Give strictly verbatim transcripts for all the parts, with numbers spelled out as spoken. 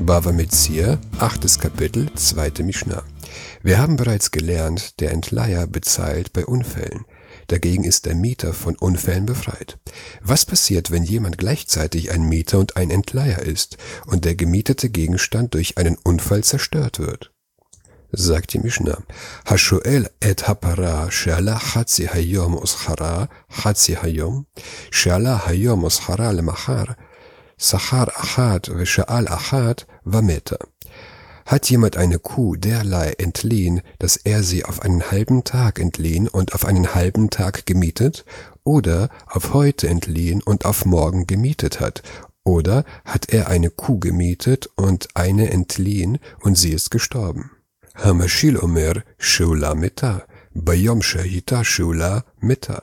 Bava Metzia, achtes Kapitel, zweite Mishnah. Wir haben bereits gelernt, der Entleiher bezahlt bei Unfällen. Dagegen ist der Mieter von Unfällen befreit. Was passiert, wenn jemand gleichzeitig ein Mieter und ein Entleiher ist und der gemietete Gegenstand durch einen Unfall zerstört wird? Sagt die Mishnah, Hashoel et hapara she'ala chatzi hayom uschara chatzi hayom she'ala hayom uschara lemachar sachar achat ve'she'al achat vameta. Hat jemand eine Kuh derlei entliehen, dass er sie auf einen halben Tag entliehen und auf einen halben Tag gemietet, oder auf heute entliehen und auf morgen gemietet hat, oder hat er eine Kuh gemietet und eine entliehen und sie ist gestorben? Hamashil omer she'ula meta, bayom she'hita she'ula meta.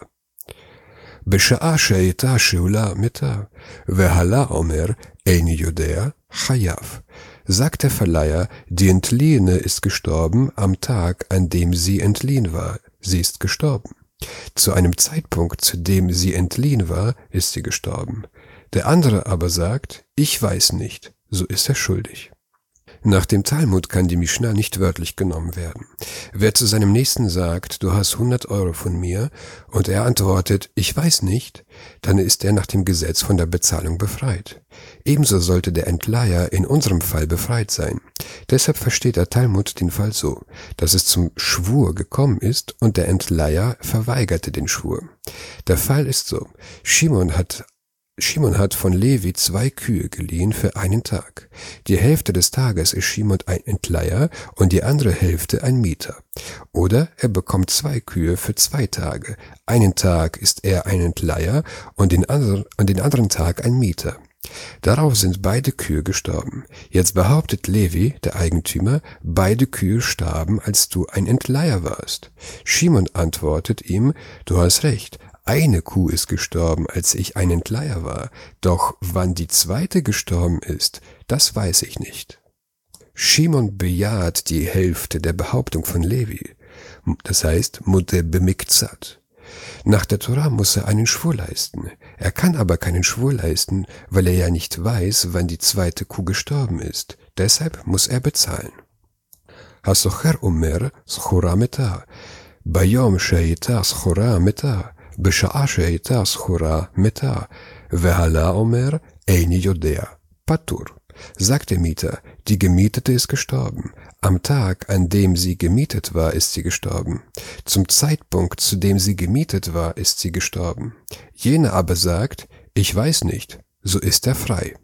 B'sha'a she'hita she'ula meta, ve'hala omer eini yodea chayav. Sagt der Verleiher, die Entliehene ist gestorben am Tag, an dem sie entliehen war. Sie ist gestorben. Zu einem Zeitpunkt, zu dem sie entliehen war, ist sie gestorben. Der andere aber sagt, ich weiß nicht, so ist er schuldig. Nach dem Talmud kann die Mishnah nicht wörtlich genommen werden. Wer zu seinem Nächsten sagt, du hast hundert Euro von mir, und er antwortet, ich weiß nicht, dann ist er nach dem Gesetz von der Bezahlung befreit. Ebenso sollte der Entleiher in unserem Fall befreit sein. Deshalb versteht der Talmud den Fall so, dass es zum Schwur gekommen ist und der Entleiher verweigerte den Schwur. Der Fall ist so, Shimon hat Shimon hat von Levi zwei Kühe geliehen für einen Tag. Die Hälfte des Tages ist Shimon ein Entleiher und die andere Hälfte ein Mieter. Oder er bekommt zwei Kühe für zwei Tage. Einen Tag ist er ein Entleiher und den anderen, und den anderen Tag ein Mieter. Darauf sind beide Kühe gestorben. Jetzt behauptet Levi, der Eigentümer, beide Kühe starben, als du ein Entleiher warst. Shimon antwortet ihm, du hast recht. Eine Kuh ist gestorben, als ich ein Entleiher war, doch wann die zweite gestorben ist, das weiß ich nicht. Shimon bejaht die Hälfte der Behauptung von Levi, das heißt Mudde bemikzat. Nach der Torah muss er einen Schwur leisten. Er kann aber keinen Schwur leisten, weil er ja nicht weiß, wann die zweite Kuh gestorben ist. Deshalb muss er bezahlen. Hasocher omer schura meta, bayom she'hita schura meta. בשעה שהייתה סחורה מתה, והלה אומר, איני יודע, פטור. Sagt der Mieter, die Gemietete ist gestorben. Am Tag, an dem sie gemietet war, ist sie gestorben. Zum Zeitpunkt, zu dem sie gemietet war, ist sie gestorben. Jener aber sagt, ich weiß nicht, so ist er frei.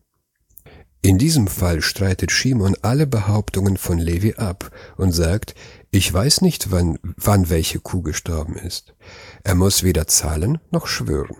In diesem Fall streitet Shimon alle Behauptungen von Levi ab und sagt, ich weiß nicht, wann, wann welche Kuh gestorben ist. Er muss weder zahlen noch schwören.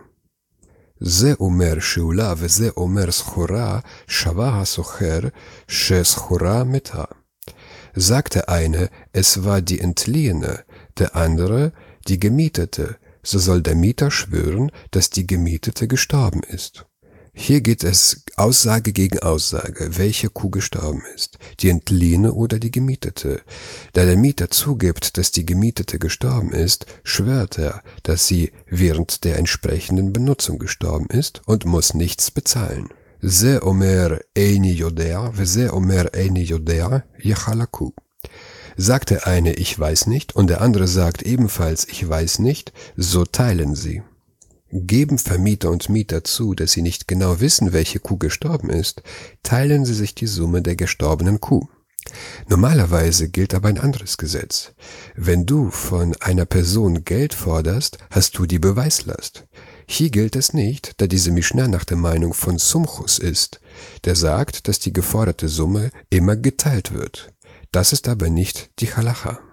Ze omer she'ula ve ze omer schura shava hasocher she schura meta. Sagt der eine, es war die Entliehene, der andere die Gemietete, so soll der Mieter schwören, dass die Gemietete gestorben ist. Hier geht es Aussage gegen Aussage, welche Kuh gestorben ist, die Entliehene oder die Gemietete. Da der Mieter zugibt, dass die Gemietete gestorben ist, schwört er, dass sie während der entsprechenden Benutzung gestorben ist und muss nichts bezahlen. Ze omer eini yodea, ve ze omer eini yodea, yechalaku. Sagt der eine, ich weiß nicht, und der andere sagt ebenfalls, ich weiß nicht, so teilen sie. Geben Vermieter und Mieter zu, dass sie nicht genau wissen, welche Kuh gestorben ist, teilen sie sich die Summe der gestorbenen Kuh. Normalerweise gilt aber ein anderes Gesetz. Wenn du von einer Person Geld forderst, hast du die Beweislast. Hier gilt es nicht, da diese Mishnah nach der Meinung von Sumchus ist, der sagt, dass die geforderte Summe immer geteilt wird. Das ist aber nicht die Halacha.